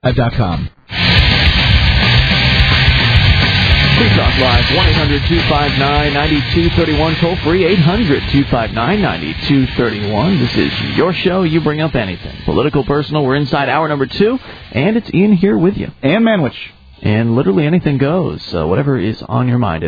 FreeTalkLive.com. Free Talk Live, 1-800-259-9231, toll free, 800-259-9231. This is your show. You bring up anything. Political, personal. We're inside hour number 2, and it's Ian here with you. And Manwich. And literally anything goes, whatever is on your mind at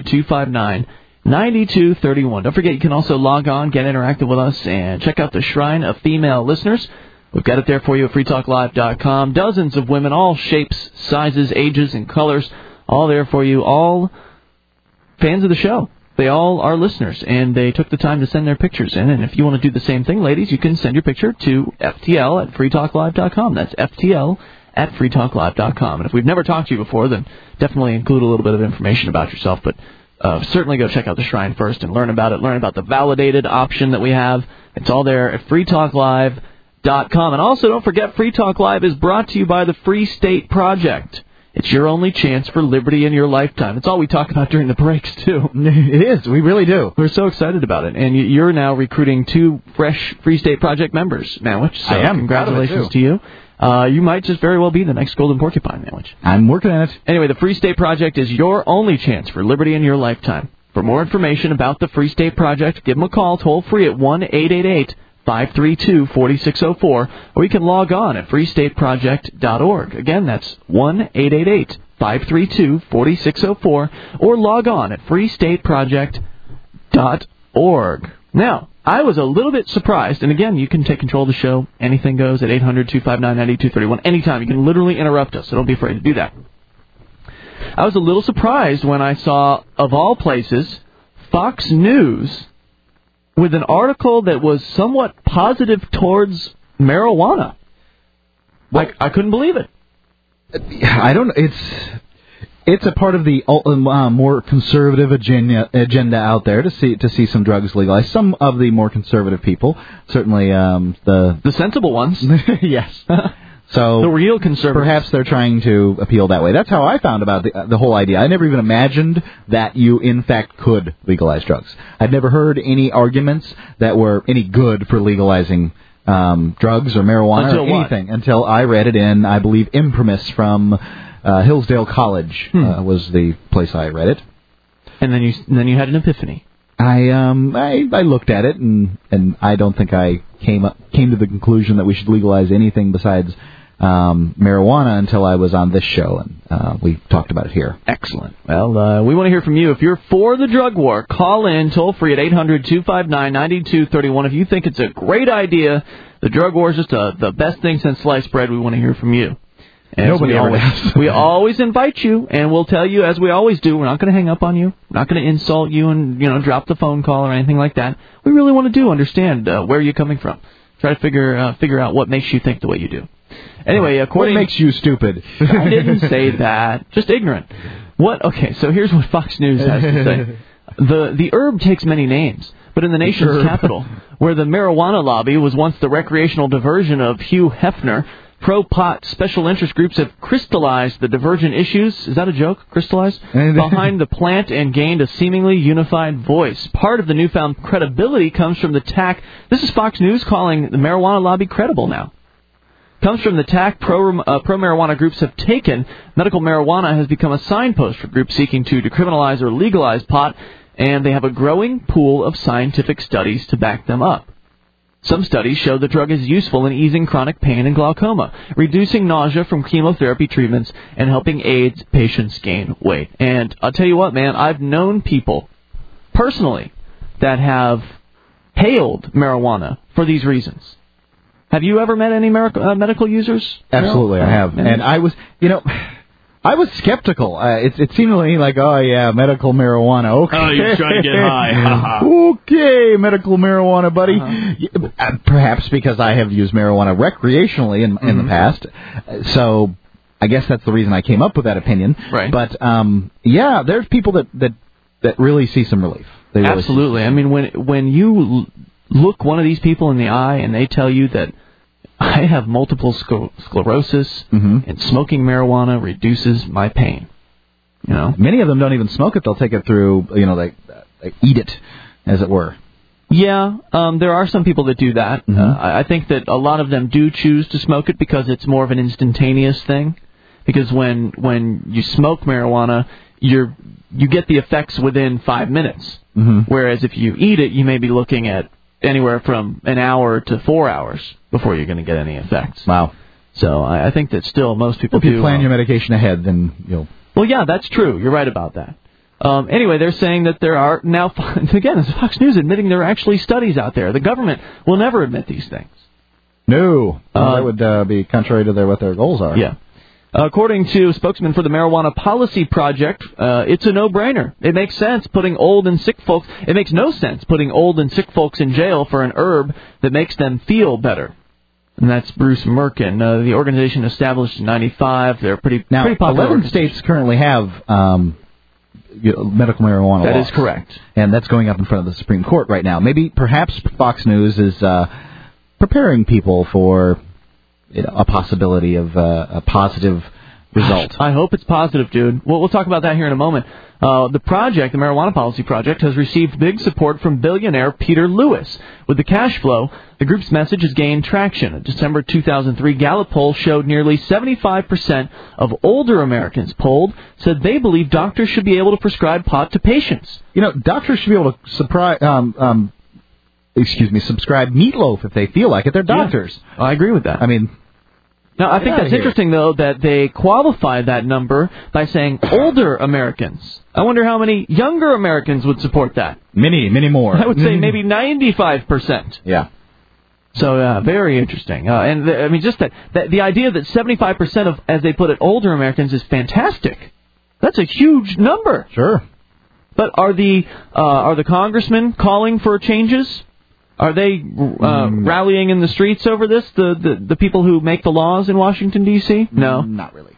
800-259-9231. Don't forget, you can also log on, get interactive with us, and check out the Shrine of Female Listeners. We've got it there for you at freetalklive.com. Dozens of women, all shapes, sizes, ages, and colors, all there for you, all fans of the show. They all are listeners, and they took the time to send their pictures in. And if you want to do the same thing, ladies, you can send your picture to FTL at freetalklive.com. That's FTL at freetalklive.com. And if we've never talked to you before, then definitely include a little bit of information about yourself. But certainly go check out the Shrine first and learn about it. Learn about the validated option that we have. It's all there at freetalklive.com. And also, don't forget, Free Talk Live is brought to you by the Free State Project. It's your only chance for liberty in your lifetime. It's all we talk about during the breaks, too. It is. We really do. We're so excited about it. And you're now recruiting 2 fresh Free State Project members, Manwich. So I am. Congratulations to you. You might just very well be the next Golden Porcupine, Manwich. I'm working on it. Anyway, the Free State Project is your only chance for liberty in your lifetime. For more information about the Free State Project, give them a call toll free at 1-888-532-4604, or you can log on at freestateproject.org. Again, that's 1-888-532-4604, or log on at freestateproject.org. Now, I was a little bit surprised, and again, you can take control of the show. Anything goes at 800-259-9231. Anytime. You can literally interrupt us, so don't be afraid to do that. I was a little surprised when I saw, of all places, Fox News with an article that was somewhat positive towards marijuana. Like, I couldn't believe it. I don't. It's a part of the more conservative agenda out there to see some drugs legalized. Some of the more conservative people, certainly the sensible ones. Yes. So the real conservatives. Perhaps they're trying to appeal that way. That's how I found about the whole idea. I never even imagined that you, in fact, could legalize drugs. I'd never heard any arguments that were any good for legalizing drugs or marijuana or anything until I read it in, I believe, Imprimis from Hillsdale College was the place I read it. And then you had an epiphany. I looked at it and I don't think I came to the conclusion that we should legalize anything besides marijuana until I was on this show, and we talked about it here. Excellent. Well, we want to hear from you. If you're for the drug war, call in toll free at 800-259-9231. If you think it's a great idea, the drug war is just the best thing since sliced bread, we want to hear from you. And nobody ever does. We always invite you, and we'll tell you, as we always do, we're not going to hang up on you. We're not going to insult you and drop the phone call or anything like that. We really want to understand where you're coming from. Try to figure out what makes you think the way you do. Anyway, what makes you stupid? I didn't say that. Just ignorant. Okay, so here's what Fox News has to say. The herb takes many names, but in the nation's capital, where the marijuana lobby was once the recreational diversion of Hugh Hefner, pro-pot special interest groups have crystallized the divergent issues. Is that a joke? Crystallized? Behind the plant and gained a seemingly unified voice. Part of the newfound credibility comes from the tack. This is Fox News calling the marijuana lobby credible now. Comes from the tack pro-marijuana groups have taken. Medical marijuana has become a signpost for groups seeking to decriminalize or legalize pot, and they have a growing pool of scientific studies to back them up. Some studies show the drug is useful in easing chronic pain and glaucoma, reducing nausea from chemotherapy treatments, and helping AIDS patients gain weight. And I'll tell you what, man, I've known people personally that have hailed marijuana for these reasons. Have you ever met any medical users? Absolutely, I have. And I was skeptical. It seemed to me like, oh, yeah, medical marijuana. Okay. Oh, you're trying to get high. Okay, medical marijuana, buddy. Perhaps because I have used marijuana recreationally in the past. So I guess that's the reason I came up with that opinion. Right. But, yeah, there's people that really see some relief. They really Absolutely. I mean, when you look one of these people in the eye and they tell you that I have multiple sclerosis, and smoking marijuana reduces my pain. Many of them don't even smoke it. They'll take it through, they eat it, as it were. Yeah, there are some people that do that. Mm-hmm. I think that a lot of them do choose to smoke it because it's more of an instantaneous thing. Because when you smoke marijuana, you get the effects within 5 minutes. Mm-hmm. Whereas if you eat it, you may be looking at anywhere from an hour to 4 hours before you're going to get any effects. Wow. So I think that still most people do. If you plan your medication ahead, then you'll... Well, yeah, that's true. You're right about that. Anyway, they're saying that there are now, again, it's Fox News admitting there are actually studies out there. The government will never admit these things. No. That would be contrary to what their goals are. Yeah. According to a spokesman for the Marijuana Policy Project, it's a no-brainer. It makes sense putting old and sick folks. It makes no sense putting old and sick folks in jail for an herb that makes them feel better. And that's Bruce Merkin. The organization established in '95. They're pretty popular. 11 states currently have medical marijuana laws. That is correct. And that's going up in front of the Supreme Court right now. Perhaps Fox News is preparing people for a possibility of a positive result. I hope it's positive, dude. We'll talk about that here in a moment. The project, the Marijuana Policy Project, has received big support from billionaire Peter Lewis. With the cash flow, the group's message has gained traction. A December 2003 Gallup poll showed nearly 75% of older Americans polled said they believe doctors should be able to prescribe pot to patients. Doctors should be able to subscribe meatloaf if they feel like it. They're doctors. Yeah, I agree with that. Now, I think that's interesting, though, that they qualify that number by saying older Americans. I wonder how many younger Americans would support that. Many more. I would say maybe 95%. Yeah. So, very interesting. Just that the idea that 75% of, as they put it, older Americans is fantastic. That's a huge number. Sure. But are the congressmen calling for changes? Are they rallying in the streets over this, the people who make the laws in Washington, D.C.? No. Not really.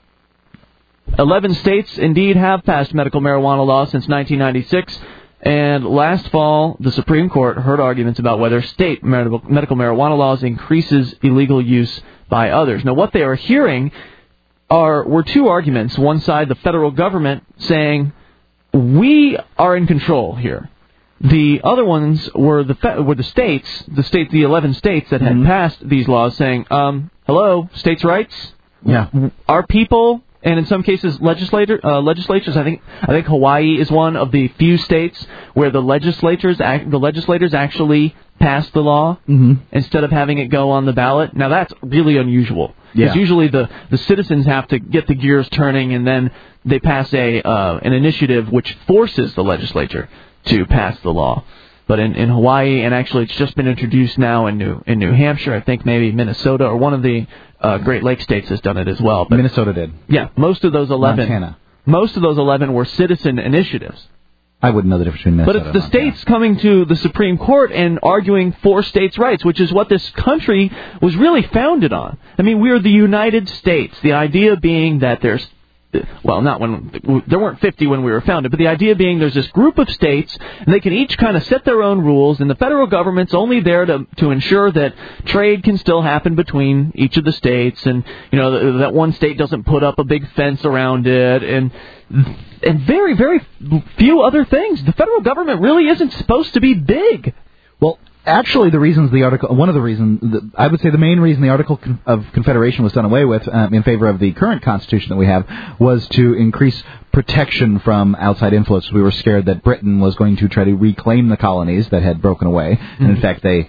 11 states indeed have passed medical marijuana laws since 1996, and last fall the Supreme Court heard arguments about whether state medical marijuana laws increases illegal use by others. Now, what they are hearing were two arguments. One side, the federal government, saying, we are in control here. The other ones were the states, the 11 states that had passed these laws, saying, hello, states' rights? Yeah. Our people, and in some cases legislators, I think Hawaii is one of the few states where the legislators actually passed the law instead of having it go on the ballot. Now, that's really unusual. Because usually the citizens have to get the gears turning, and then they pass an initiative which forces the legislature to pass the law. But in Hawaii, and actually it's just been introduced now in New Hampshire, I think maybe Minnesota, or one of the Great Lakes states has done it as well. But Minnesota did. Yeah, most of those 11. Montana. Most of those 11 were citizen initiatives. I wouldn't know the difference between Minnesota and Montana. But it's the states coming to the Supreme Court and arguing for states' rights, which is what this country was really founded on. We are the United States. The idea being that there's there weren't 50 when we were founded, but the idea being there's this group of states, and they can each kind of set their own rules, and the federal government's only there to ensure that trade can still happen between each of the states, and that one state doesn't put up a big fence around it, and very, very few other things. The federal government really isn't supposed to be big. Well, actually, one of the reasons, I would say the main reason the Article of Confederation was done away with in favor of the current Constitution that we have was to increase protection from outside influence. We were scared that Britain was going to try to reclaim the colonies that had broken away. And in fact, they,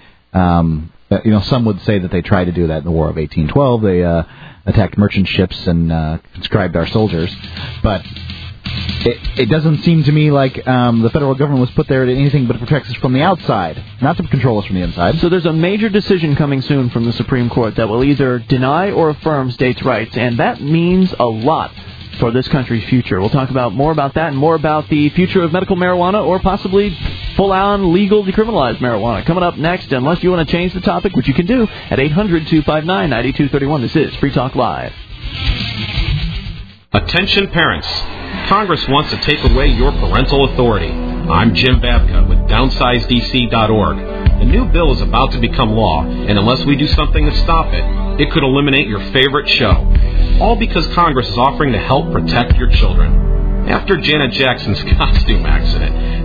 some would say that they tried to do that in the War of 1812. They attacked merchant ships and conscribed our soldiers. But it doesn't seem to me like the federal government was put there to anything but protect us from the outside, not to control us from the inside. So there's a major decision coming soon from the Supreme Court that will either deny or affirm states' rights, and that means a lot for this country's future. We'll talk more about that and more about the future of medical marijuana, or possibly full-on legal decriminalized marijuana, coming up next, unless you want to change the topic, which you can do at 800-259-9231. This is Free Talk Live. Attention parents. Congress wants to take away your parental authority. I'm Jim Babka with DownsizeDC.org. The new bill is about to become law, and unless we do something to stop it, it could eliminate your favorite show. All because Congress is offering to help protect your children. After Janet Jackson's costume accident,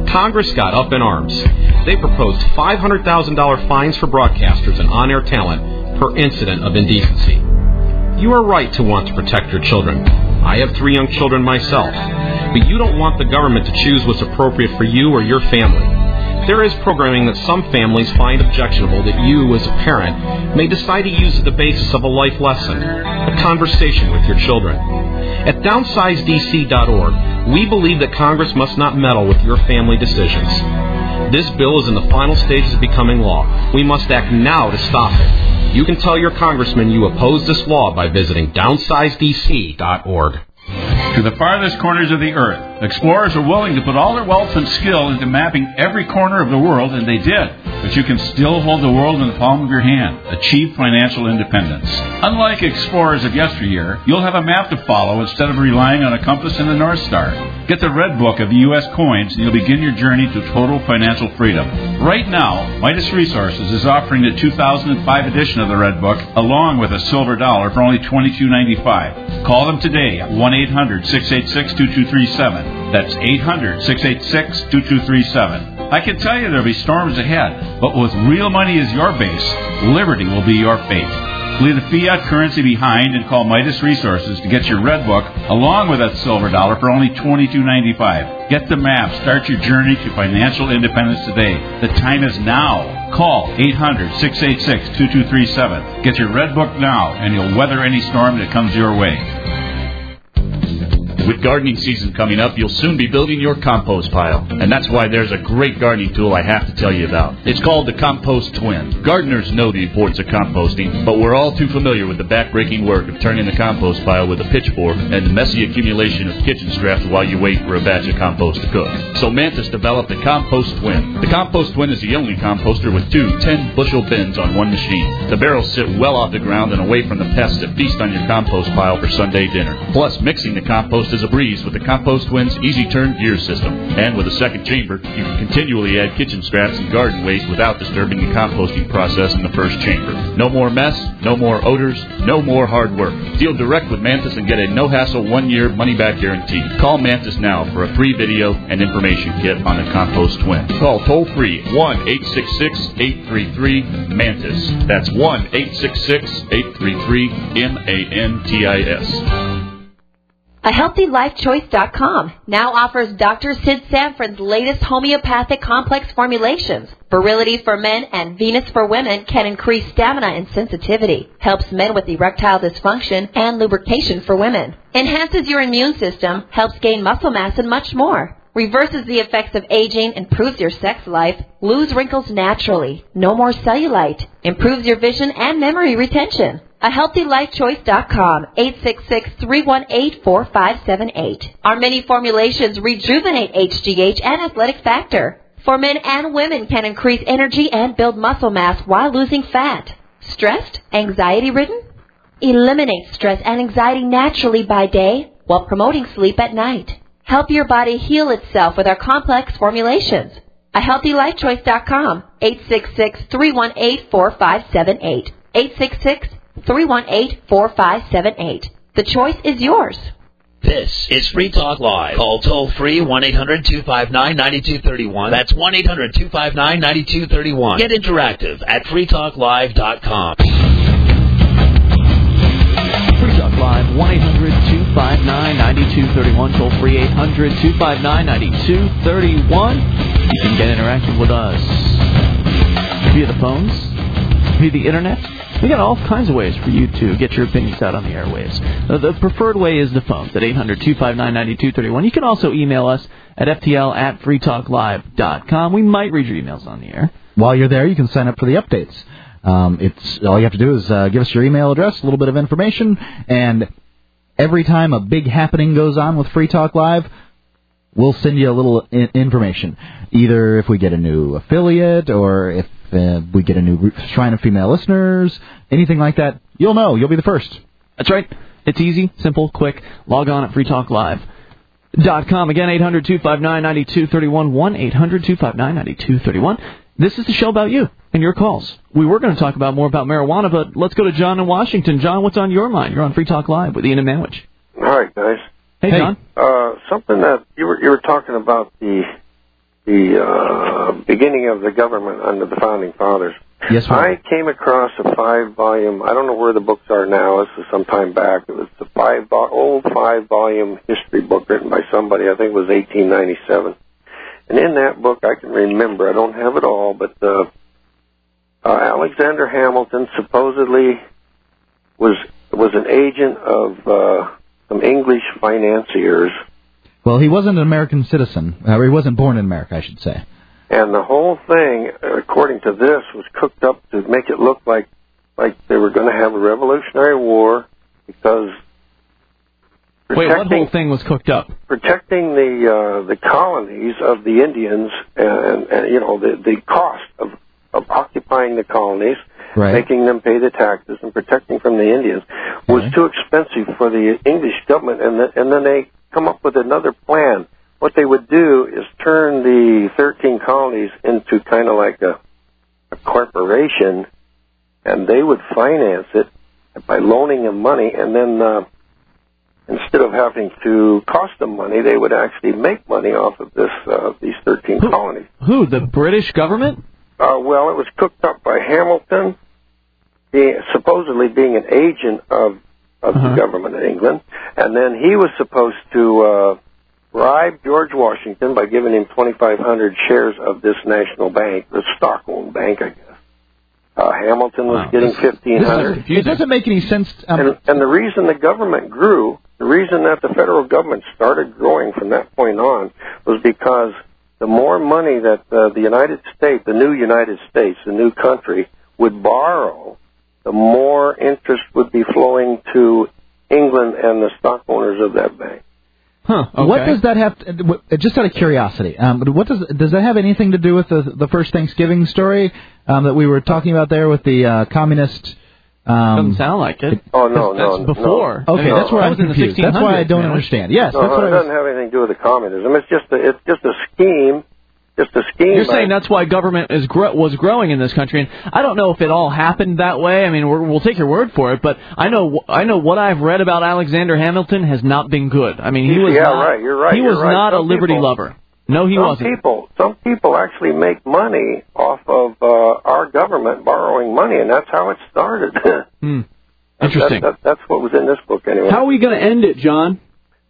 Congress got up in arms. They proposed $500,000 fines for broadcasters and on-air talent per incident of indecency. You are right to want to protect your children. I have 3 young children myself. But you don't want the government to choose what's appropriate for you or your family. There is programming that some families find objectionable that you, as a parent, may decide to use as the basis of a life lesson, a conversation with your children. At downsizedc.org, we believe that Congress must not meddle with your family decisions. This bill is in the final stages of becoming law. We must act now to stop it. You can tell your congressman you oppose this law by visiting downsizedc.org. To the farthest corners of the earth, explorers are willing to put all their wealth and skill into mapping every corner of the world, and they did. But you can still hold the world in the palm of your hand. Achieve financial independence. Unlike explorers of yesteryear, you'll have a map to follow instead of relying on a compass and a North Star. Get the Red Book of the U.S. coins, and you'll begin your journey to total financial freedom. Right now, Midas Resources is offering the 2005 edition of the Red Book, along with a silver dollar for only $22.95. Call them today at 1-800-686-2237. That's 800-686-2237. I can tell you there'll be storms ahead, but with real money as your base, liberty will be your fate. Leave the fiat currency behind and call Midas Resources to get your Red Book along with that silver dollar for only $22.95. Get the map. Start your journey to financial independence today. The time is now. Call 800-686-2237. Get your Red Book now, and you'll weather any storm that comes your way. With gardening season coming up, you'll soon be building your compost pile. And that's why there's a great gardening tool I have to tell you about. It's called the Compost Twin. Gardeners know the importance of composting, but we're all too familiar with the back-breaking work of turning the compost pile with a pitchfork and the messy accumulation of kitchen scraps while you wait for a batch of compost to cook. So Mantis developed the Compost Twin. The Compost Twin is the only composter with 2 10-bushel bins on one machine. The barrels sit well off the ground and away from the pests that feast on your compost pile for Sunday dinner. Plus, mixing the compost is a breeze with the Compost Twin's easy turn gear system. And with a second chamber, you can continually add kitchen scraps and garden waste without disturbing the composting process in the first chamber. No more mess, no more odors, no more hard work. Deal direct with Mantis and get a no-hassle 1-year money-back guarantee. Call Mantis now for a free video and information kit on the Compost Twin. Call toll-free 1-866-833-MANTIS. That's 1-866-833-MANTIS. AHealthyLifeChoice.com now offers Dr. Sid Sanford's latest homeopathic complex formulations. Virility for men and Venus for women can increase stamina and sensitivity, helps men with erectile dysfunction and lubrication for women, enhances your immune system, helps gain muscle mass, and much more. Reverses the effects of aging, improves your sex life, lose wrinkles naturally, no more cellulite, improves your vision and memory retention. AHealthyLifeChoice.com, 866-318-4578. Our many formulations rejuvenate HGH and athletic factor. For men and women can increase energy and build muscle mass while losing fat. Stressed? Anxiety-ridden? Eliminate stress and anxiety naturally by day while promoting sleep at night. Help your body heal itself with our complex formulations. AHealthyLifeChoice.com, 866-318-4578. 866-318-4578. The choice is yours. This is Free Talk Live. Call toll-free 1-800-259-9231. That's 1-800-259-9231. Get interactive at freetalklive.com. Free Talk Live, 1-800-259-9231. Toll-free 800-259-9231. You can get interactive with us via the phones, via the internet. We got all kinds of ways for you to get your opinions out on the airwaves. The preferred way is the phones at 800-259-9231. You can also email us at ftl@freetalklive.com. We might read your emails on the air. While you're there, you can sign up for the updates. It's all you have to do is give us your email address, a little bit of information, and every time a big happening goes on with Free Talk Live, we'll send you a little information. Either if we get a new affiliate or if we get a new Shrine of Female Listeners, anything like that, you'll know. You'll be the first. That's right. It's easy, simple, quick. Log on at freetalklive.com. Again, 800-259-9231, 1-800-259-9231. This is the show about you and your calls. We were going to talk more about marijuana, but let's go to John in Washington. John, what's on your mind? You're on Free Talk Live with Ian and Manwich. All right, guys. Hey, John. Something that you were talking about the the beginning of the government under the Founding Fathers, Yes, sir. I came across a 5-volume, I don't know where the books are now, this is some time back, it was the old 5-volume history book written by somebody, I think it was 1897. And in that book, I can remember, I don't have it all, but Alexander Hamilton supposedly was an agent of some English financiers. Well, he wasn't an American citizen. He wasn't born in America, I should say. And the whole thing, according to this, was cooked up to make it look like they were going to have a Revolutionary War because... Wait, what whole thing was cooked up? Protecting the colonies of the Indians and you know, the cost of occupying the colonies, right, making them pay the taxes and protecting from the Indians was too expensive for the English government, and then they come up with another plan. What they would do is turn the 13 colonies into kind of like a corporation, and they would finance it by loaning them money, and then instead of having to cost them money, they would actually make money off of these 13 colonies. Who? The British government? Well, it was cooked up by Hamilton, supposedly being an agent of the government of England, and then he was supposed to bribe George Washington by giving him 2,500 shares of this national bank, the stock-owned bank, I guess. Hamilton was getting 1,500. It doesn't make any sense. And the reason the government grew, the reason that the federal government started growing from that point on, was because the more money that the United States, the new United States, the new country, would borrow, the more interest would be flowing to England and the stock owners of that bank. Huh. Okay. What does that have? Just out of curiosity, what does that have anything to do with the first Thanksgiving story that we were talking about there with the communist? Doesn't sound like it. Oh no, that's before. No. Okay, that's where I was confused. That's why I don't understand. Yes, no, that's what it doesn't have anything to do with the communism. It's just a scheme. Just a scheme. You're saying that's why government was growing in this country, and I don't know if it all happened that way. I mean, we'll take your word for it, but I know what I've read about Alexander Hamilton has not been good. I mean, he was You're right. He was not a liberty lover. No, he wasn't. Some people actually make money off of our government borrowing money, and that's how it started. Interesting. That's what was in this book, anyway. How are we going to end it, John?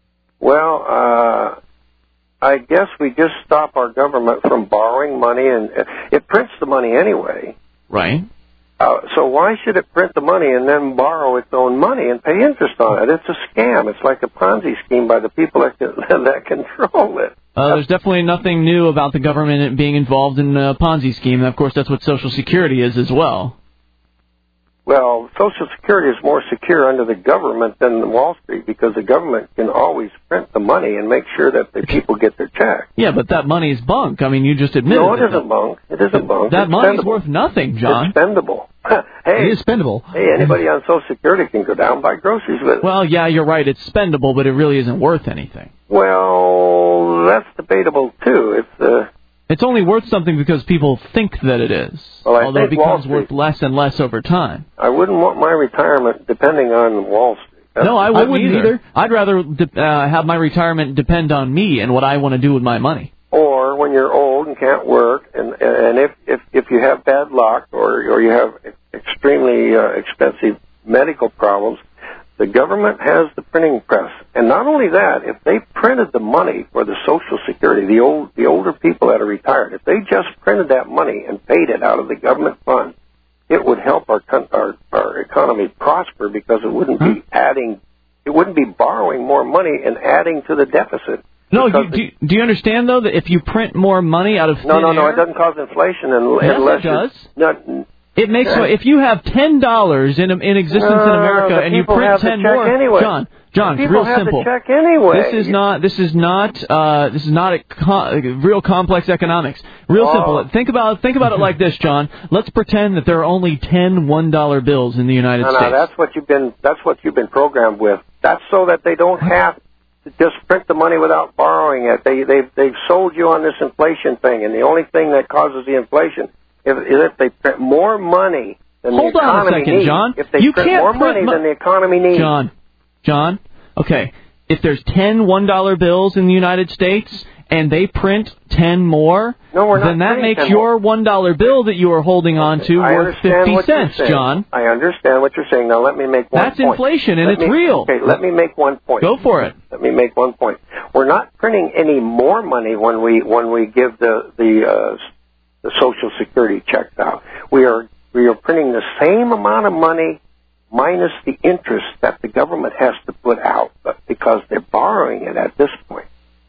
Well, I guess we just stop our government from borrowing money, and it prints the money anyway. Right. So why should it print the money and then borrow its own money and pay interest on it? It's a scam. It's like a Ponzi scheme by the people that control it. There's definitely nothing new about the government being involved in a Ponzi scheme. And of course, that's what Social Security is as well. Well, Social Security is more secure under the government than Wall Street because the government can always print the money and make sure that the people get their check. Yeah, but that money is bunk. I mean, you just admitted it. No, it isn't bunk. It isn't bunk. That money is worth nothing, John. It's spendable. Hey, it is spendable. Hey, anybody on Social Security can go down and buy groceries with it. Well, yeah, you're right. It's spendable, but it really isn't worth anything. Well, that's debatable, too. It's only worth something because people think that it is, although it becomes worth less and less over time. I wouldn't want my retirement depending on Wall Street. No, I wouldn't either. I'd rather have my retirement depend on me and what I want to do with my money. Or when you're old and can't work, and if you have bad luck or you have extremely expensive medical problems, the government has the printing press. And not only that, if they printed the money for the Social Security, the older people that are retired, if they just printed that money and paid it out of the government fund, it would help our economy prosper because it wouldn't be it wouldn't be borrowing more money and adding to the deficit. No, do you understand, though, that if you print more money out of thin air... it doesn't cause inflation unless it does. It makes if you have $10 in existence in America and you print 10 more, anyway. John, it's real simple. The check anyway. This is not a real complex economics. Real simple. Think about it like this, John. Let's pretend that there are only 10 $1 bills in the United States. No, that's what you've been programmed with. That's so that they don't have to just print the money without borrowing it. They've sold you on this inflation thing, and the only thing that causes the inflation is if they print more money than the economy needs. Hold on a second, John. If they print more money than the economy needs. John, okay. If there's 10 $1 bills in the United States and they print 10 10 more, then that makes your $1 bill that you are holding on to worth 50 cents, John. I understand what you're saying. Now let me make one point. That's inflation, and it's real. Okay, let me make one point. Go for it. Let me make one point. We're not printing any more money when we give the Social Security checks out. We are printing the same amount of money minus the interest that the government has to put out, because they're borrowing it at this point.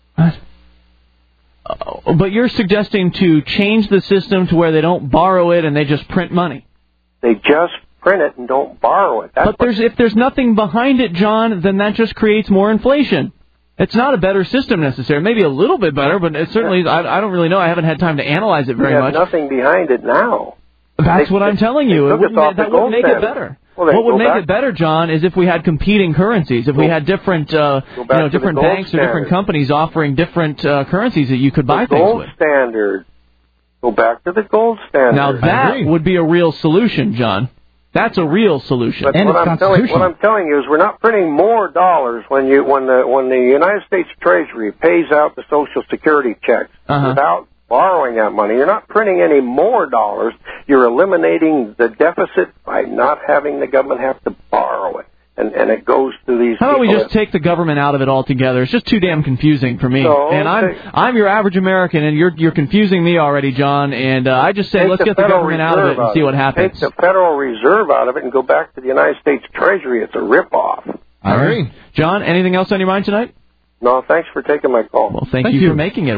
But you're suggesting to change the system to where they don't borrow it and they just print money. They just print it and don't borrow it. If there's nothing behind it, John, then that just creates more inflation. It's not a better system necessarily. Maybe a little bit better, but it certainly, I don't really know. I haven't had time to analyze it very much. There's nothing behind it now. That's what I'm telling you. That wouldn't make it better. What would make it better, John, is if we had competing currencies. If we had different, different banks or different companies offering different currencies that you could buy things with. Gold standard. Go back to the gold standard. Now that would be a real solution, John. That's a real solution. But what I'm telling you is we're not printing more dollars when the United States Treasury pays out the Social Security checks without borrowing that money. You're not printing any more dollars. You're eliminating the deficit by not having the government have to borrow it. And it goes to these. How about we just take the government out of it altogether? It's just too damn confusing for me. And I'm your average American, and you're confusing me already, John. And I just say let's get the government out of it and see what happens. Take the Federal Reserve out of it and go back to the United States Treasury. It's a ripoff. I agree. John, anything else on your mind tonight? No, thanks for taking my call. Well, thank you for making it.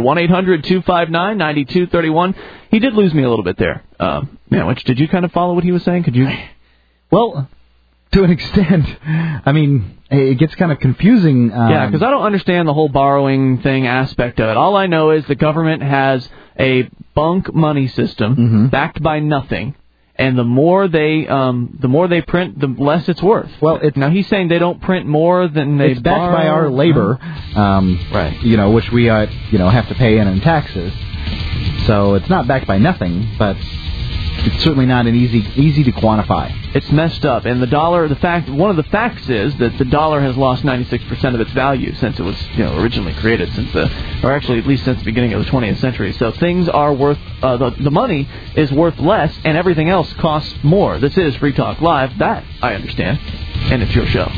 1-800-259-9231. He did lose me a little bit there. Did you kind of follow what he was saying? Could you? Well, to an extent. I mean, it gets kind of confusing. Because I don't understand the whole borrowing thing aspect of it. All I know is the government has a bunk money system backed by nothing. And the more they print, the less it's worth. Well, now he's saying they don't print more than they borrow. It's backed by our labor, right? Which we have to pay in taxes. So it's not backed by nothing, but it's certainly not an easy to quantify. It's messed up, and the dollar. One of the facts is that the dollar has lost 96% of its value since it was originally created, or actually at least since the beginning of the 20th century. So things are worth the money is worth less, and everything else costs more. This is Free Talk Live. That I understand, and it's your show.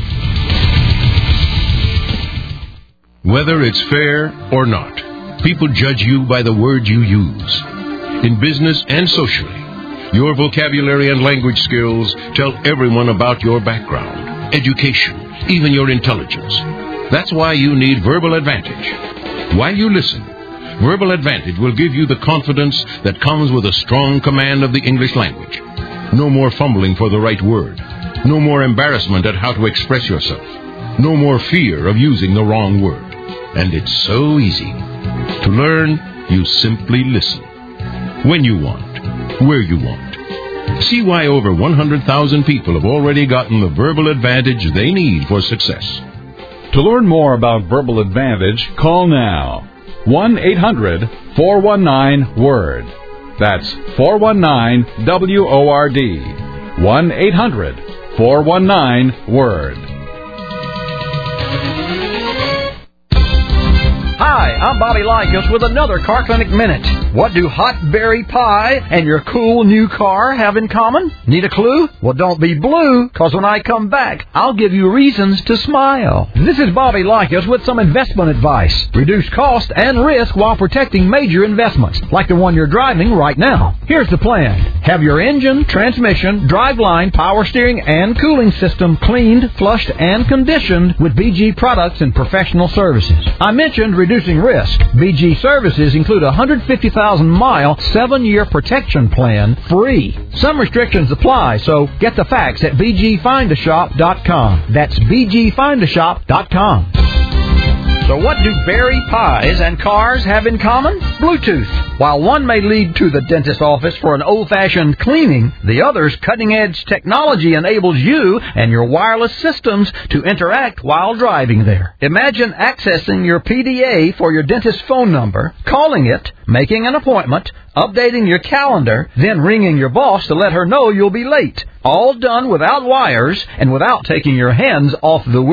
Whether it's fair or not, people judge you by the words you use. In business and socially, your vocabulary and language skills tell everyone about your background, education, even your intelligence. That's why you need Verbal Advantage. While you listen, Verbal Advantage will give you the confidence that comes with a strong command of the English language. No more fumbling for the right word. No more embarrassment at how to express yourself. No more fear of using the wrong word. And it's so easy. To learn, you simply listen. When you want. Where you want. See why over 100,000 people have already gotten the Verbal Advantage they need for success. To learn more about Verbal Advantage, call now. 1-800-419-WORD. That's 419-WORD. 1-800-419-WORD. Hi, I'm Bobby Likas with another Car Clinic Minute. What do hot berry pie and your cool new car have in common? Need a clue? Well, don't be blue, because when I come back, I'll give you reasons to smile. This is Bobby Likas with some investment advice. Reduce cost and risk while protecting major investments, like the one you're driving right now. Here's the plan. Have your engine, transmission, driveline, power steering, and cooling system cleaned, flushed, and conditioned with BG products and professional services. I mentioned reducing risk. BG services include a 150,000-mile, 7-year protection plan free. Some restrictions apply, so get the facts at bgfindashop.com. That's bgfindashop.com. So what do berry pies and cars have in common? Bluetooth. While one may lead to the dentist's office for an old-fashioned cleaning, the other's cutting-edge technology enables you and your wireless systems to interact while driving there. Imagine accessing your PDA for your dentist's phone number, calling it, making an appointment, updating your calendar, then ringing your boss to let her know you'll be late. All done without wires and without taking your hands off the wheel.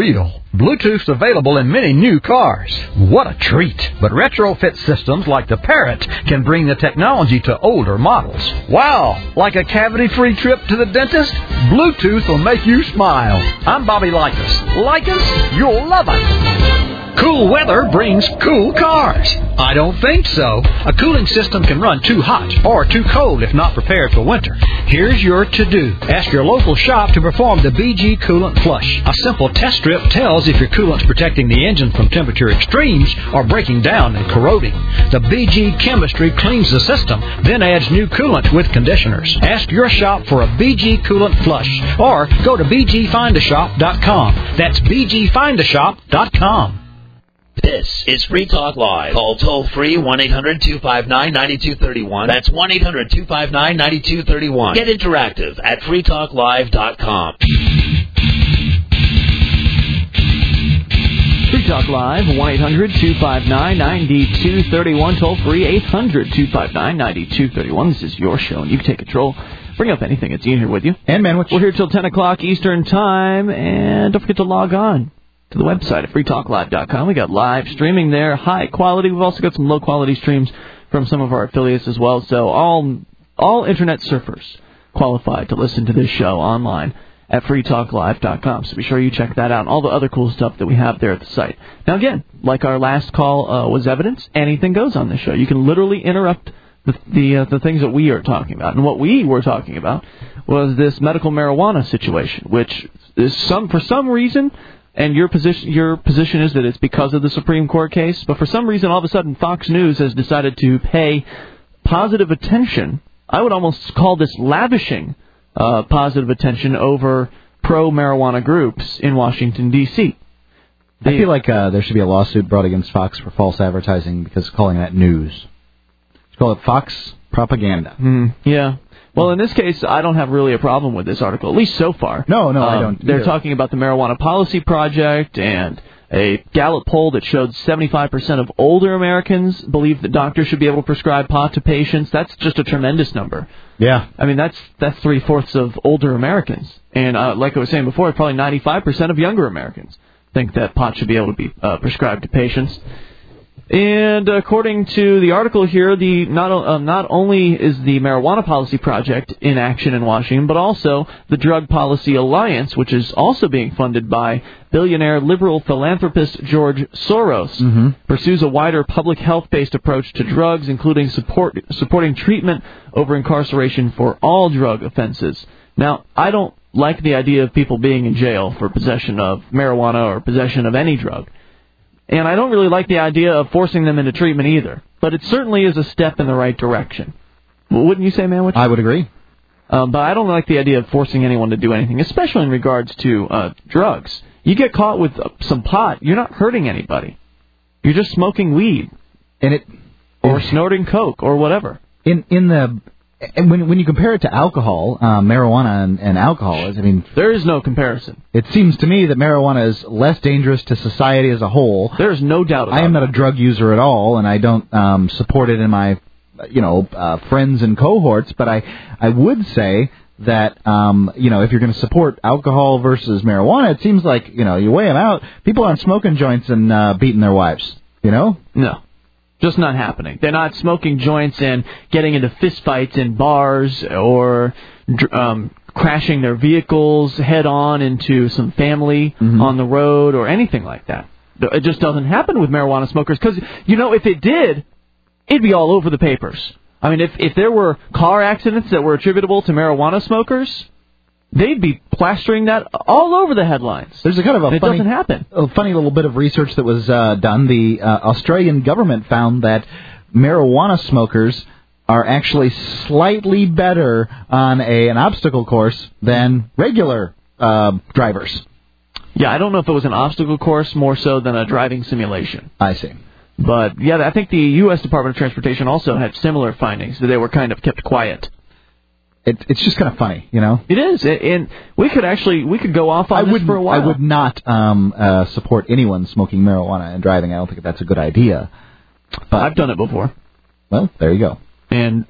Bluetooth's available in many new cars. What a treat. But retrofit systems like the Parrot can bring the technology to older models. Wow, like a cavity-free trip to the dentist? Bluetooth will make you smile. I'm Bobby Likas. Like us? You'll love it. Cool weather brings cool cars. I don't think so. A cooling system can run too hot or too cold if not prepared for winter. Here's your to-do. Ask your local shop to perform the BG Coolant Flush. A simple test strip tells if your coolant's protecting the engine from temperature extremes or breaking down and corroding. The BG chemistry cleans the system, then adds new coolant with conditioners. Ask your shop for a BG Coolant Flush or go to bgfindashop.com. That's bgfindashop.com. This is Free Talk Live. Call toll-free 1-800-259-9231. That's 1-800-259-9231. Get interactive at freetalklive.com. Free Talk Live, 1-800-259-9231. Toll-free, 800-259-9231. This is your show, and you can take control. Bring up anything. It's Ian here with you. And Manwich. We're here till 10 o'clock Eastern Time, and don't forget to log on to the website at freetalklive.com. We got live streaming there, high quality. We've also got some low quality streams from some of our affiliates as well. So all internet surfers qualify to listen to this show online at freetalklive.com. So be sure you check that out and all the other cool stuff that we have there at the site. Now again, like our last call was evidence, anything goes on this show. You can literally interrupt the things that we are talking about. And what we were talking about was this medical marijuana situation, which is for some reason. And your position is that it's because of the Supreme Court case, but for some reason, all of a sudden, Fox News has decided to pay positive attention. I would almost call this lavishing positive attention over pro-marijuana groups in Washington, D.C. I feel like there should be a lawsuit brought against Fox for false advertising because calling that news. Let's call it Fox propaganda. Yeah. Well, in this case, I don't have really a problem with this article, at least so far. No, I don't. They're talking about the Marijuana Policy Project and a Gallup poll that showed 75% of older Americans believe that doctors should be able to prescribe pot to patients. That's just a tremendous number. Yeah. I mean, that's 3/4 of older Americans. And like I was saying before, probably 95% of younger Americans think that pot should be able to be prescribed to patients. And according to the article here, not only is the Marijuana Policy Project in action in Washington, but also the Drug Policy Alliance, which is also being funded by billionaire liberal philanthropist George Soros, pursues a wider public health-based approach to drugs, including supporting treatment over incarceration for all drug offenses. Now, I don't like the idea of people being in jail for possession of marijuana or possession of any drug. And I don't really like the idea of forcing them into treatment either. But it certainly is a step in the right direction. Wouldn't you say, Manwich? I would agree. But I don't like the idea of forcing anyone to do anything, especially in regards to drugs. You get caught with some pot, you're not hurting anybody. You're just smoking weed. Or snorting coke or whatever. When you compare it to alcohol, marijuana and alcohol, I mean... There is no comparison. It seems to me that marijuana is less dangerous to society as a whole. There is no doubt about it. I am not a drug user at all, and I don't support it in my, friends and cohorts, but I would say that, if you're going to support alcohol versus marijuana, it seems like, you weigh them out, people aren't smoking joints and beating their wives, No. Just not happening. They're not smoking joints and getting into fistfights in bars or crashing their vehicles head-on into some family on the road or anything like that. It just doesn't happen with marijuana smokers because, if it did, it'd be all over the papers. I mean, if there were car accidents that were attributable to marijuana smokers, they'd be plastering that all over the headlines. There's a kind of it doesn't happen. A funny little bit of research that was done. The Australian government found that marijuana smokers are actually slightly better on an obstacle course than regular drivers. Yeah, I don't know if it was an obstacle course more so than a driving simulation. I see. But, yeah, I think the U.S. Department of Transportation also had similar findings, that they were kind of kept quiet. It's just kind of funny, It is, and we could go off on this for a while. I would not support anyone smoking marijuana and driving. I don't think that's a good idea. But I've done it before. Well, there you go. And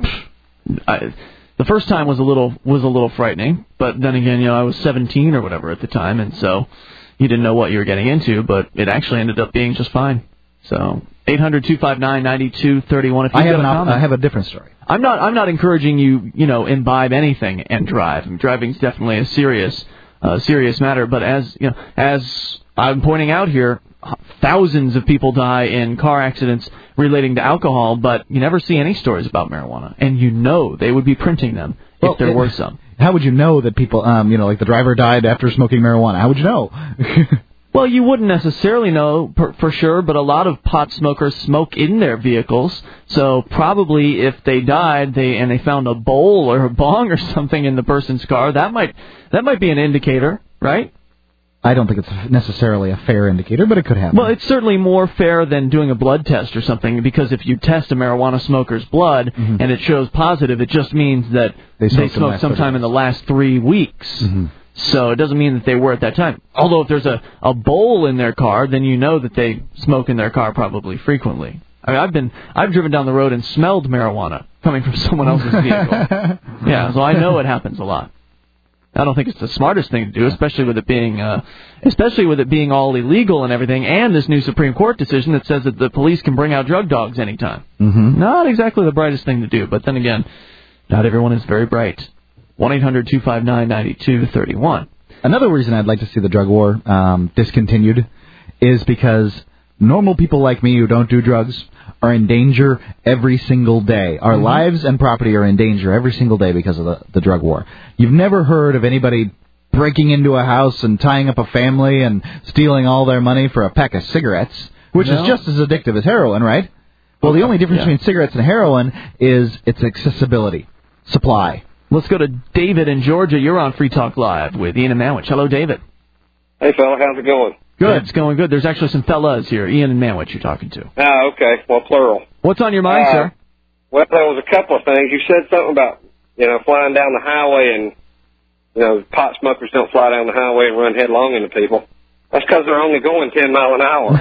the first time was a little frightening, but then again, I was 17 or whatever at the time, and so you didn't know what you were getting into, but it actually ended up being just fine. So 800-259-9231. If I have a different story. I'm not encouraging you imbibe anything and drive. Driving's definitely a serious matter. But as I'm pointing out here, thousands of people die in car accidents relating to alcohol, but you never see any stories about marijuana, and they would be printing them if there were some. How would you know that people, like the driver died after smoking marijuana? How would you know? Well, you wouldn't necessarily know for sure, but a lot of pot smokers smoke in their vehicles. So probably if they died and they found a bowl or a bong or something in the person's car, that might be an indicator, right? I don't think it's necessarily a fair indicator, but it could happen. Well, it's certainly more fair than doing a blood test or something, because if you test a marijuana smoker's blood and it shows positive, it just means that they smoked sometime in the last 3 weeks. Mm-hmm. So it doesn't mean that they were at that time. Although if there's a bowl in their car, then you know that they smoke in their car probably frequently. I mean, I've driven down the road and smelled marijuana coming from someone else's vehicle. Yeah, so I know it happens a lot. I don't think it's the smartest thing to do, especially with it being all illegal and everything, and this new Supreme Court decision that says that the police can bring out drug dogs anytime. Mm-hmm. Not exactly the brightest thing to do, but then again, not everyone is very bright. 1-800-259-9231. Another reason I'd like to see the drug war discontinued is because normal people like me who don't do drugs are in danger every single day. Our lives and property are in danger every single day because of the drug war. You've never heard of anybody breaking into a house and tying up a family and stealing all their money for a pack of cigarettes, which is just as addictive as heroin, right? Well, the only difference between cigarettes and heroin is its accessibility, supply. Let's go to David in Georgia. You're on Free Talk Live with Ian and Manwich. Hello, David. Hey, fella. How's it going? Good. It's going good. There's actually some fellas here. Ian and Manwich you're talking to. Okay. Well, plural. What's on your mind, sir? Well, there was a couple of things. You said something about, flying down the highway and, pot smokers don't fly down the highway and run headlong into people. That's because they're only going 10 miles an hour.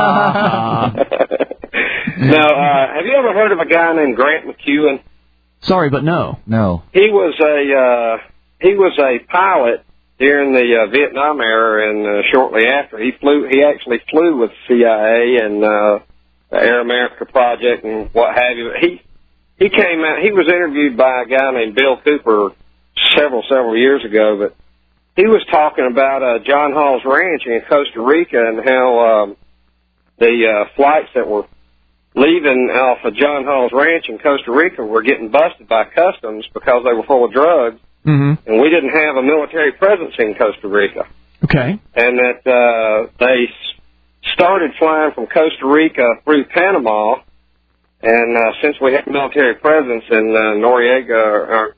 Now, have you ever heard of a guy named Grant McEwen? Sorry, but no. No. He was a pilot during the Vietnam era, and shortly after he actually flew with CIA and the Air America project and what have you. He came out. He was interviewed by a guy named Bill Cooper several years ago, but he was talking about John Hall's Ranch in Costa Rica and how the flights that were leaving off of John Hall's Ranch in Costa Rica were getting busted by customs because they were full of drugs. Mm-hmm. And we didn't have a military presence in Costa Rica. Okay. And that they started flying from Costa Rica through Panama, and since we had military presence in Noriega.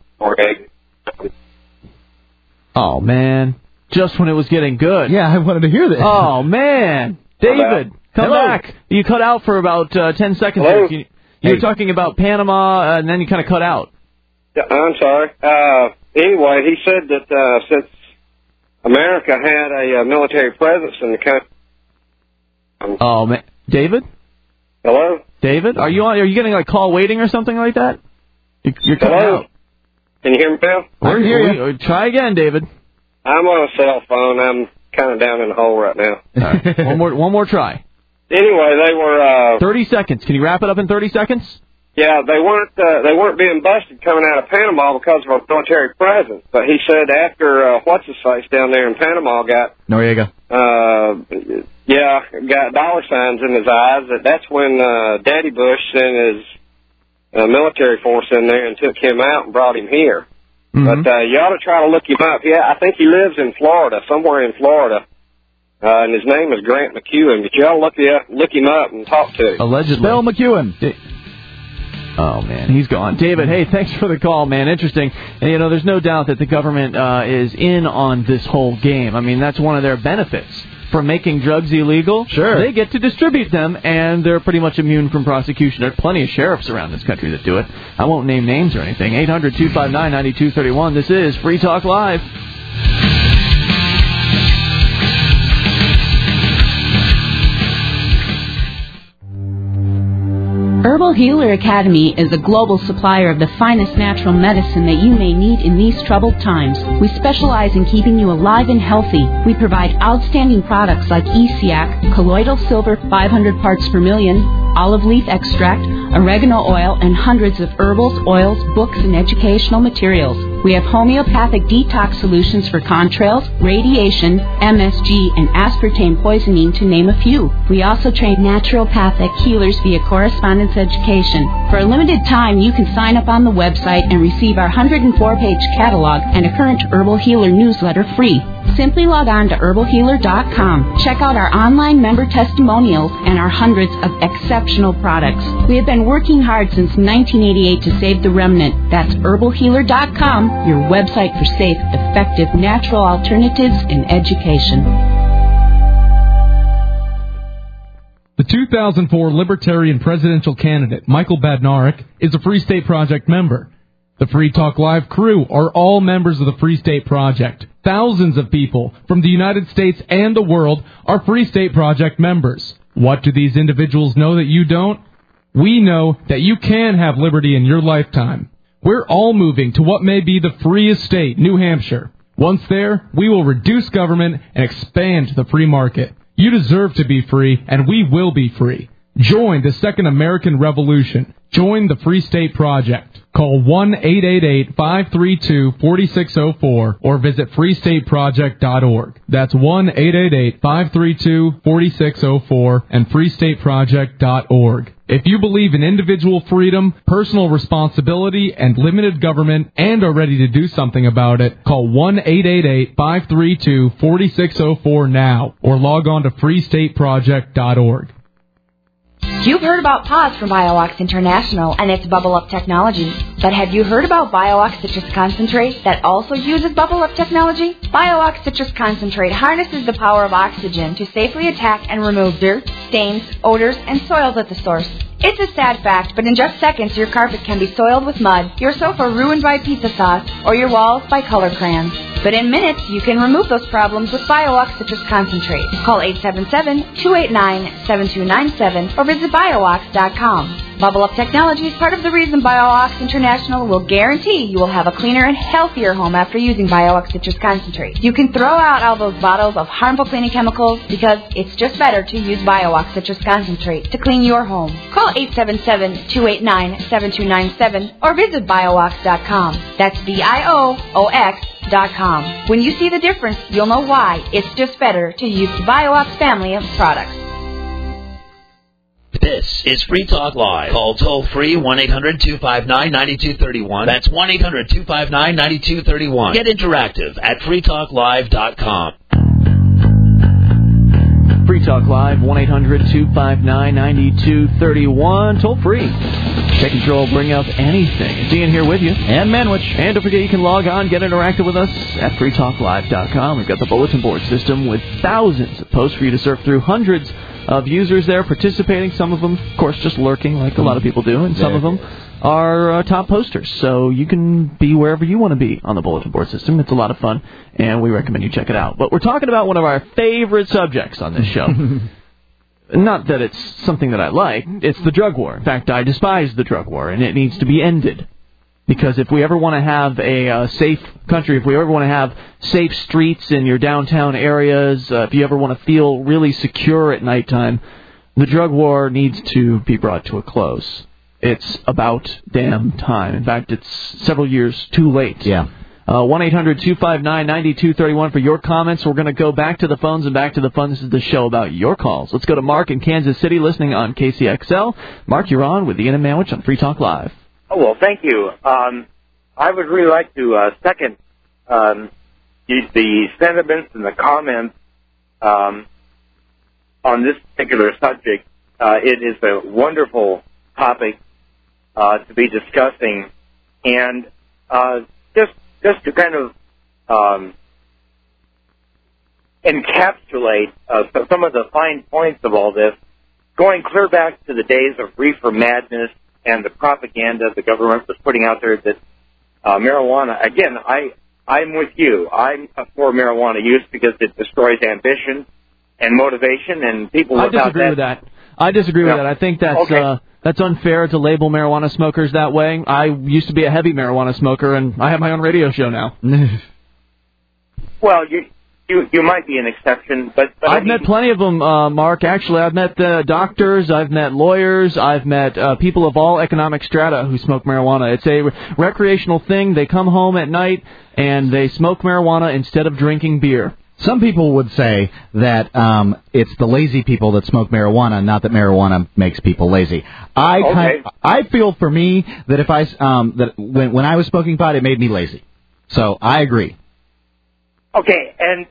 Oh, man. Just when it was getting good. Yeah, I wanted to hear this. Oh, man. David, come back. You cut out for about 10 seconds. Hello? You were talking about Panama, and then you kind of cut out. Yeah, I'm sorry. Anyway, he said that since America had a military presence in the country. Oh, man. David? Hello? David? Are you getting like call waiting or something like that? You're cutting out. Can you hear me now? I can hear you. Try again, David. I'm on a cell phone. I'm kind of down in the hole right now. All right. One more try. Anyway, they were 30 seconds. Can you wrap it up in 30 seconds? Yeah, they weren't being busted coming out of Panama because of a military presence. But he said after what's his face down there in Panama got Noriega. Got dollar signs in his eyes. That's when Daddy Bush sent his military force in there and took him out and brought him here. Mm-hmm. But you ought to try to look him up. Yeah, I think he lives in Florida, somewhere in Florida. And his name is Grant McEwen. But you ought to look him up and talk to him. Allegedly. Spell McEwen. Oh, man, he's gone. David, hey, thanks for the call, man. Interesting. And, there's no doubt that the government is in on this whole game. I mean, that's one of their benefits from making drugs illegal. Sure. They get to distribute them, and they're pretty much immune from prosecution. There are plenty of sheriffs around this country that do it. I won't name names or anything. 800-259-9231. This is Free Talk Live. Herbal Healer Academy is a global supplier of the finest natural medicine that you may need in these troubled times. We specialize in keeping you alive and healthy. We provide outstanding products like ESIAC, colloidal silver 500 parts per million, olive leaf extract, oregano oil, and hundreds of herbals, oils, books, and educational materials. We have homeopathic detox solutions for contrails, radiation, MSG, and aspartame poisoning, to name a few. We also train naturopathic healers via correspondence education. For a limited time, you can sign up on the website and receive our 104-page catalog and a current Herbal Healer newsletter free. Simply log on to herbalhealer.com. Check out our online member testimonials and our hundreds of exceptional products. We have been working hard since 1988 to save the remnant. That's herbalhealer.com, your website for safe, effective, natural alternatives in education. The 2004 Libertarian presidential candidate, Michael Badnarik, is a Free State Project member. The Free Talk Live crew are all members of the Free State Project. Thousands of people from the United States and the world are Free State Project members. What do these individuals know that you don't? We know that you can have liberty in your lifetime. We're all moving to what may be the freest state, New Hampshire. Once there, we will reduce government and expand the free market. You deserve to be free, and we will be free. Join the Second American Revolution. Join the Free State Project. Call 1-888-532-4604 or visit freestateproject.org. That's 1-888-532-4604 and freestateproject.org. If you believe in individual freedom, personal responsibility, and limited government and are ready to do something about it, call 1-888-532-4604 now or log on to freestateproject.org. You've heard about PAWS from BioOx International and its Bubble Up technology. But have you heard about BioOx Citrus Concentrate that also uses Bubble Up technology? BioOx Citrus Concentrate harnesses the power of oxygen to safely attack and remove dirt, stains, odors, and soils at the source. It's a sad fact, but in just seconds your carpet can be soiled with mud, your sofa ruined by pizza sauce, or your walls by color crayons. But in minutes, you can remove those problems with BioOx Citrus Concentrate. Call 877-289-7297 or visit BioOx.com. Bubble Up Technology is part of the reason BioOx International will guarantee you will have a cleaner and healthier home after using BioOx Citrus Concentrate. You can throw out all those bottles of harmful cleaning chemicals because it's just better to use BioOx Citrus Concentrate to clean your home. Call 877-289-7297 or visit BioOx.com. That's BIOOX.com. When you see the difference, you'll know why it's just better to use the BioOx family of products. This is Free Talk Live. Call toll-free 1-800-259-9231. That's 1-800-259-9231. Get interactive at freetalklive.com. Free Talk Live, 1-800-259-9231. Toll free. Take control, bring up anything. It's Ian here with you. And Manwich. And don't forget you can log on, get interactive with us at freetalklive.com. We've got the bulletin board system with thousands of posts for you to surf through. Hundreds of users there participating. Some of them, of course, just lurking like a lot of people do. And some of them are top posters. So you can be wherever you want to be on the bulletin board system. It's a lot of fun, and we recommend you check it out. But we're talking about one of our favorite subjects on this show. Not that it's something that I like. It's the drug war. In fact, I despise the drug war, and it needs to be ended. Because if we ever want to have a safe country, if we ever want to have safe streets in your downtown areas, if you ever want to feel really secure at nighttime, the drug war needs to be brought to a close. It's about damn time. In fact, it's several years too late. Yeah. 1-800-259-9231 for your comments. We're going to go back to the phones and back to the fun. This is the show about your calls. Let's go to Mark in Kansas City listening on KCXL. Mark, you're on with Ian and Manwich on Free Talk Live. Oh, well, thank you. I would really like to second the sentiments and the comments on this particular subject. It is a wonderful topic to be discussing, and just to kind of encapsulate some of the fine points of all this, going clear back to the days of reefer madness and the propaganda the government was putting out there that marijuana, again, I'm with you. I'm for marijuana use because it destroys ambition and motivation, and people without I disagree with that. I think that's that's unfair to label marijuana smokers that way. I used to be a heavy marijuana smoker, and I have my own radio show now. Well, you might be an exception, but I've met plenty of them, Mark. Actually, I've met doctors, I've met lawyers, I've met people of all economic strata who smoke marijuana. It's a recreational thing. They come home at night and they smoke marijuana instead of drinking beer. Some people would say that it's the lazy people that smoke marijuana, not that marijuana makes people lazy. I feel for me that if that when I was smoking pot, it made me lazy. So I agree. Okay, and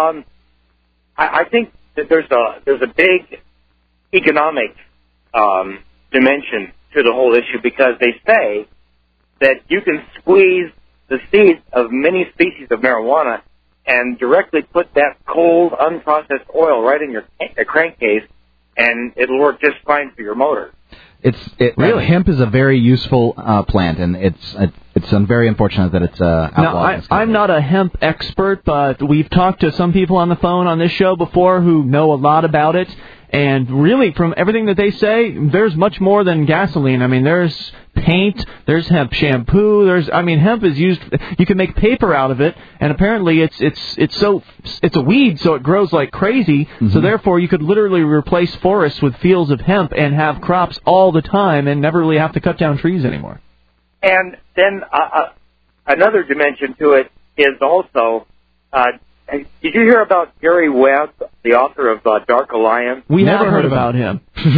I think that there's a big economic dimension to the whole issue, because they say that you can squeeze the seeds of many species of marijuana and directly put that cold, unprocessed oil right in your crankcase, and it'll work just fine for your motor. Really? Hemp is a very useful plant, and it's very unfortunate that it's outlawed. Now, I'm not a hemp expert, but we've talked to some people on the phone on this show before who know a lot about it. And really, from everything that they say, there's much more than gasoline. I mean, there's paint, there's hemp shampoo, hemp is used, you can make paper out of it, and apparently it's a weed, so it grows like crazy, so therefore you could literally replace forests with fields of hemp and have crops all the time and never really have to cut down trees anymore. And then another dimension to it is also, did you hear about Gary Webb, the author of Dark Alliance? We never heard about him.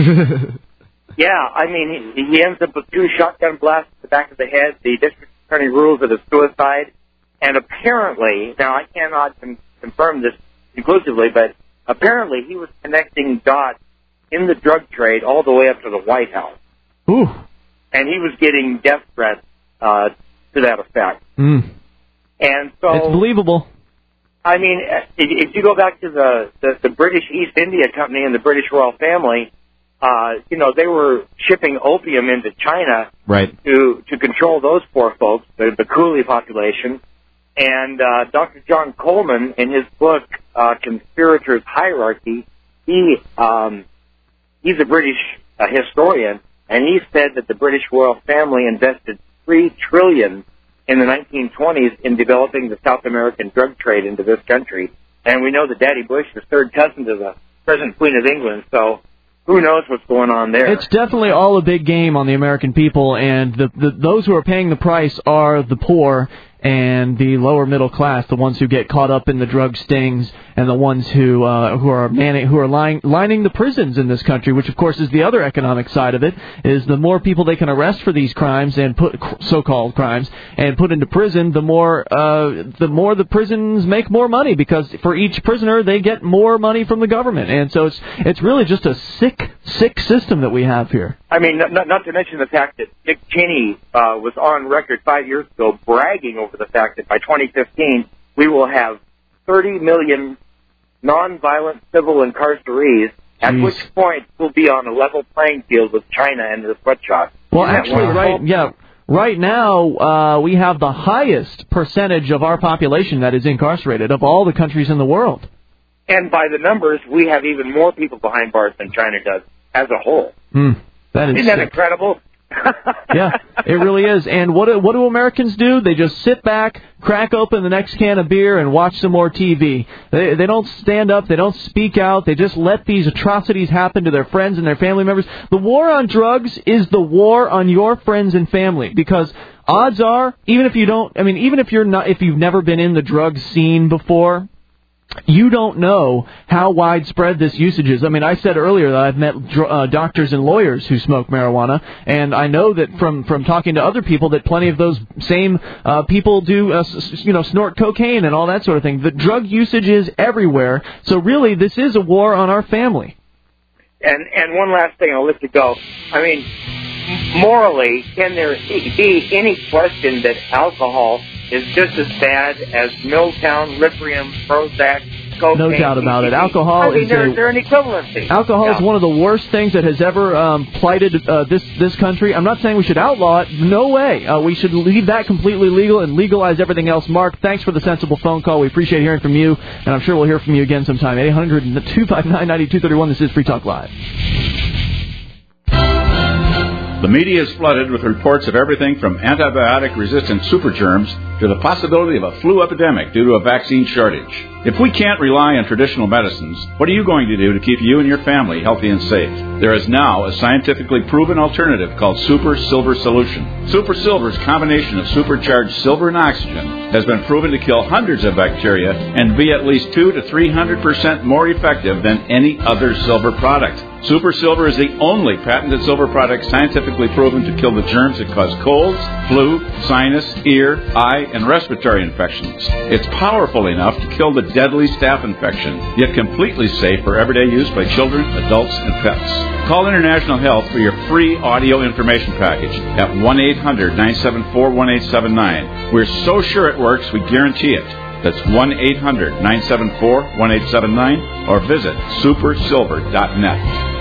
Yeah, I mean, he ends up with 2 shotgun blasts to the back of the head. The district attorney rules it a suicide. And apparently, now I cannot confirm this conclusively, but apparently he was connecting dots in the drug trade all the way up to the White House. Ooh. And he was getting death threats to that effect. And so... It's believable. I mean, if you go back to the British East India Company and the British royal family, they were shipping opium into China to control those poor folks, the Coolie population. And Dr. John Coleman, in his book Conspirators' Hierarchy, he's a British historian, and he said that the British royal family invested $3 trillion in the 1920s in developing the South American drug trade into this country. And we know that Daddy Bush is third cousin to the present Queen of England, so who knows what's going on there. It's definitely all a big game on the American people, and those who are paying the price are the poor and the lower middle class, the ones who get caught up in the drug stings, and the ones who are lining the prisons in this country, which of course is the other economic side of it. Is the more people they can arrest for these crimes and put so-called crimes and put into prison, the more the prisons make more money, because for each prisoner they get more money from the government, and so it's really just a sick system that we have here. I mean, not to mention the fact that Dick Cheney was on record 5 years ago bragging over the fact that by 2015 we will have 30 million nonviolent civil incarcerees, at which point we'll be on a level playing field with China and their sweatshops. Well, actually, right now we have the highest percentage of our population that is incarcerated of all the countries in the world. And by the numbers, we have even more people behind bars than China does as a whole. Isn't that incredible? Yeah, it really is. And what do Americans do? They just sit back, crack open the next can of beer, and watch some more TV. They don't stand up. They don't speak out. They just let these atrocities happen to their friends and their family members. The war on drugs is the war on your friends and family, because odds are, even if you've never been in the drug scene before, you don't know how widespread this usage is. I mean, I said earlier that I've met doctors and lawyers who smoke marijuana, and I know that from talking to other people that plenty of those same people do, snort cocaine and all that sort of thing. The drug usage is everywhere, so really this is a war on our family. And one last thing, I'll let you go. I mean, morally, can there be any question that alcohol is just as bad as Milltown, Librium, Prozac, cocaine? No doubt about it. Alcohol is they're an equivalency. Alcohol is one of the worst things that has ever plighted this country. I'm not saying we should outlaw it. No way. We should leave that completely legal and legalize everything else. Mark, thanks for the sensible phone call. We appreciate hearing from you, and I'm sure we'll hear from you again sometime. 800-259-9231. This is Free Talk Live. The media is flooded with reports of everything from antibiotic-resistant supergerms to the possibility of a flu epidemic due to a vaccine shortage. If we can't rely on traditional medicines, what are you going to do to keep you and your family healthy and safe? There is now a scientifically proven alternative called Super Silver Solution. Super Silver's combination of supercharged silver and oxygen has been proven to kill hundreds of bacteria and be at least 200 to 300% more effective than any other silver product. Super Silver is the only patented silver product scientifically proven to kill the germs that cause colds, flu, sinus, ear, eye, and respiratory infections. It's powerful enough to kill the deadly staph infection, yet completely safe for everyday use by children, adults, and pets. Call International Health for your free audio information package at 1-800-974-1879. We're so sure it works, we guarantee it. That's 1-800-974-1879 or visit supersilver.net.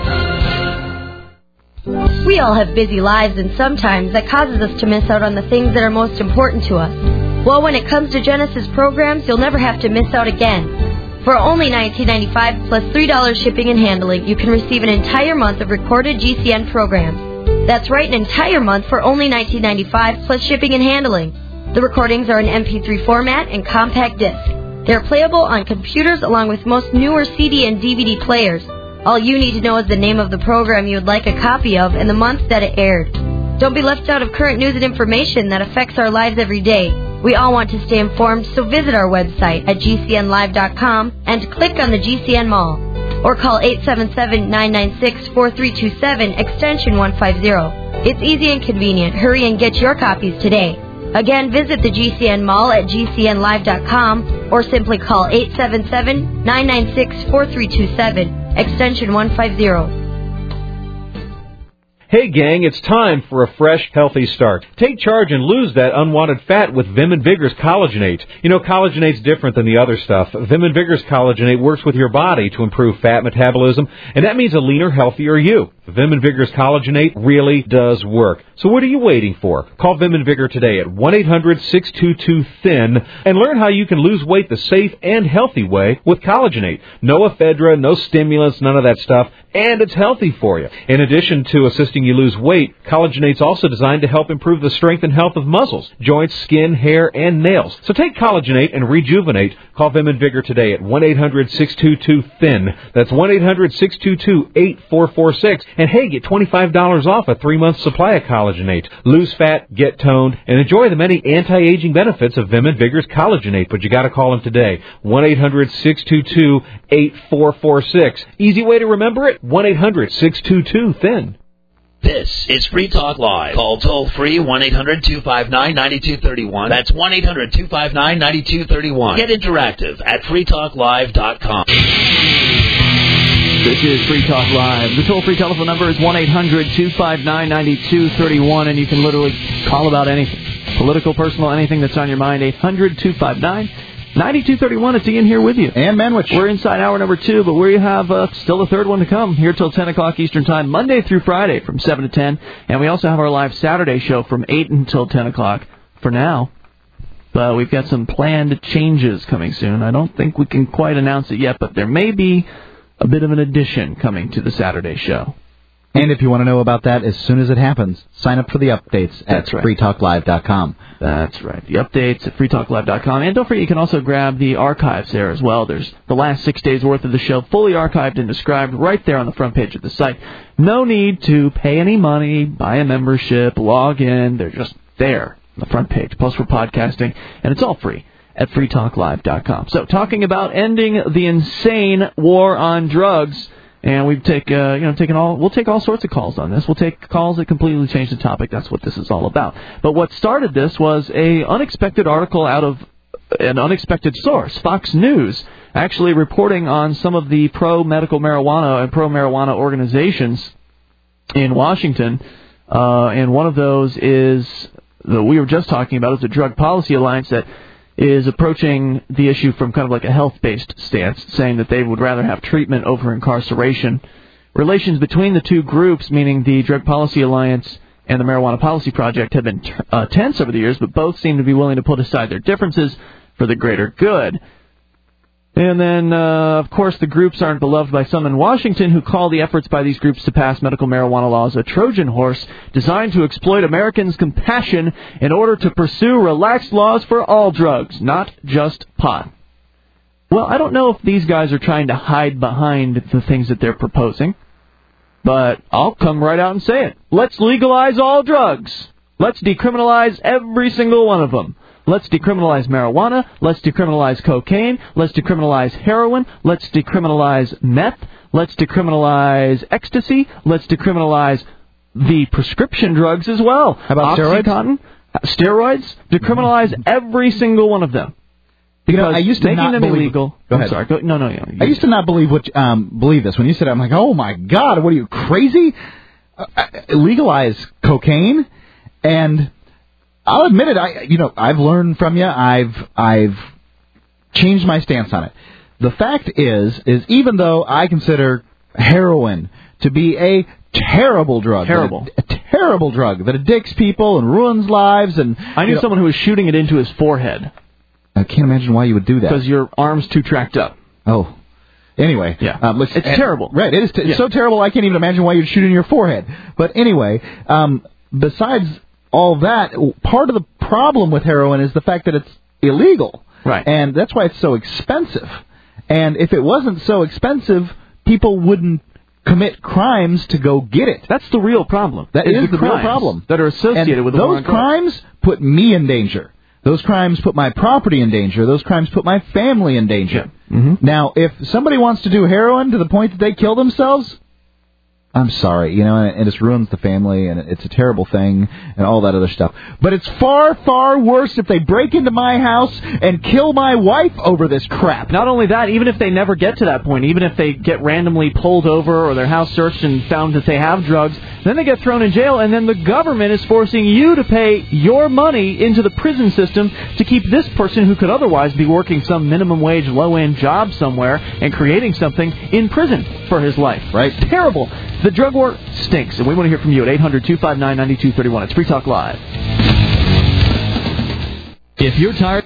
We all have busy lives, and sometimes that causes us to miss out on the things that are most important to us. Well, when it comes to Genesis programs, you'll never have to miss out again. For only $19.95 plus $3 shipping and handling, you can receive an entire month of recorded GCN programs. That's right, an entire month for only $19.95 plus shipping and handling. The recordings are in MP3 format and compact disc. They're playable on computers along with most newer CD and DVD players. All you need to know is the name of the program you would like a copy of and the month that it aired. Don't be left out of current news and information that affects our lives every day. We all want to stay informed, so visit our website at gcnlive.com and click on the GCN Mall. Or call 877-996-4327, extension 150. It's easy and convenient. Hurry and get your copies today. Again, visit the GCN Mall at gcnlive.com or simply call 877-996-4327, extension 150. Hey gang, it's time for a fresh, healthy start. Take charge and lose that unwanted fat with Vim and Vigor's Collagenate. You know, Collagenate's different than the other stuff. Vim and Vigor's Collagenate works with your body to improve fat metabolism, and that means a leaner, healthier you. Vim and Vigor's Collagenate really does work. So what are you waiting for? Call Vim and Vigor today at 1-800-622-THIN and learn how you can lose weight the safe and healthy way with Collagenate. No ephedra, no stimulants, none of that stuff, and it's healthy for you. In addition to assisting you lose weight, Collagenate's also designed to help improve the strength and health of muscles, joints, skin, hair, and nails. So take Collagenate and rejuvenate. Call Vim and Vigor today at 1-800-622-THIN. That's 1-800-622-8446. And hey, get $25 off a 3-month supply of Collagenate. Lose fat, get toned, and enjoy the many anti-aging benefits of Vim and Vigor's Collagenate. But you got to call them today. 1-800-622-8446. Easy way to remember it, 1-800-622-THIN. This is Free Talk Live. Call toll-free 1-800-259-9231. That's 1-800-259-9231. Get interactive at freetalklive.com. This is Free Talk Live. The toll-free telephone number is 1-800-259-9231, and you can literally call about anything. Political, personal, anything that's on your mind. 800-259-9231. It's Ian here with you. And Manwich. We're inside hour number 2, but we have still a third one to come here till 10 o'clock Eastern Time, Monday through Friday from 7 to 10. And we also have our live Saturday show from 8 until 10 o'clock for now. But we've got some planned changes coming soon. I don't think we can quite announce it yet, but there may be a bit of an addition coming to the Saturday show. And if you want to know about that as soon as it happens, sign up for the updates at freetalklive.com. That's right. The updates at freetalklive.com. And don't forget, you can also grab the archives there as well. There's the last 6 days' worth of the show fully archived and described right there on the front page of the site. No need to pay any money, buy a membership, log in. They're just there on the front page. Plus, for podcasting, and it's all free at freetalklive.com. So, talking about ending the insane war on drugs. And we've we'll take all sorts of calls on this. We'll take calls that completely change the topic. That's what this is all about. But what started this was a unexpected article out of an unexpected source, Fox News, actually reporting on some of the pro-medical marijuana and pro-marijuana organizations in Washington. And one of those is that we were just talking about is the Drug Policy Alliance that is approaching the issue from kind of like a health-based stance, saying that they would rather have treatment over incarceration. Relations between the two groups, meaning the Drug Policy Alliance and the Marijuana Policy Project, have been tense over the years, but both seem to be willing to put aside their differences for the greater good. And then, of course, the groups aren't beloved by some in Washington who call the efforts by these groups to pass medical marijuana laws a Trojan horse designed to exploit Americans' compassion in order to pursue relaxed laws for all drugs, not just pot. Well, I don't know if these guys are trying to hide behind the things that they're proposing, but I'll come right out and say it. Let's legalize all drugs. Let's decriminalize every single one of them. Let's decriminalize marijuana. Let's decriminalize cocaine. Let's decriminalize heroin. Let's decriminalize meth. Let's decriminalize ecstasy. Let's decriminalize the prescription drugs as well. How about OxyContin, steroids? Decriminalize every single one of them. Because I used to making not them believe. illegal. Go ahead. I'm sorry. No. I used to not believe believe this. When you said it, I'm like, oh my God, what are you, crazy? Legalize cocaine, and I'll admit it. I've learned from you. I've changed my stance on it. The fact is even though I consider heroin to be a terrible drug, a terrible drug that addicts people and ruins lives, and I knew someone who was shooting it into his forehead. I can't imagine why you would do that. Because your arm's too tracked up. Oh. Anyway. Yeah. It's terrible. Right. It is. It's so terrible I can't even imagine why you'd shoot in your forehead. But anyway, besides all that, part of the problem with heroin is the fact that it's illegal. Right. And that's why it's so expensive. And if it wasn't so expensive, people wouldn't commit crimes to go get it. That's the real problem. That is the real problem. That are associated with the war on drugs. Those crimes put me in danger. Those crimes put my property in danger. Those crimes put my family in danger. Yeah. Mm-hmm. Now, if somebody wants to do heroin to the point that they kill themselves, I'm sorry, and it just ruins the family, and it's a terrible thing, and all that other stuff. But it's far, far worse if they break into my house and kill my wife over this crap. Not only that, even if they never get to that point, even if they get randomly pulled over or their house searched and found that they have drugs, then they get thrown in jail, and then the government is forcing you to pay your money into the prison system to keep this person who could otherwise be working some minimum wage, low-end job somewhere and creating something in prison for his life. Right. Terrible. The drug war stinks, and we want to hear from you at 800-259-9231. It's Free Talk Live. If you're tired...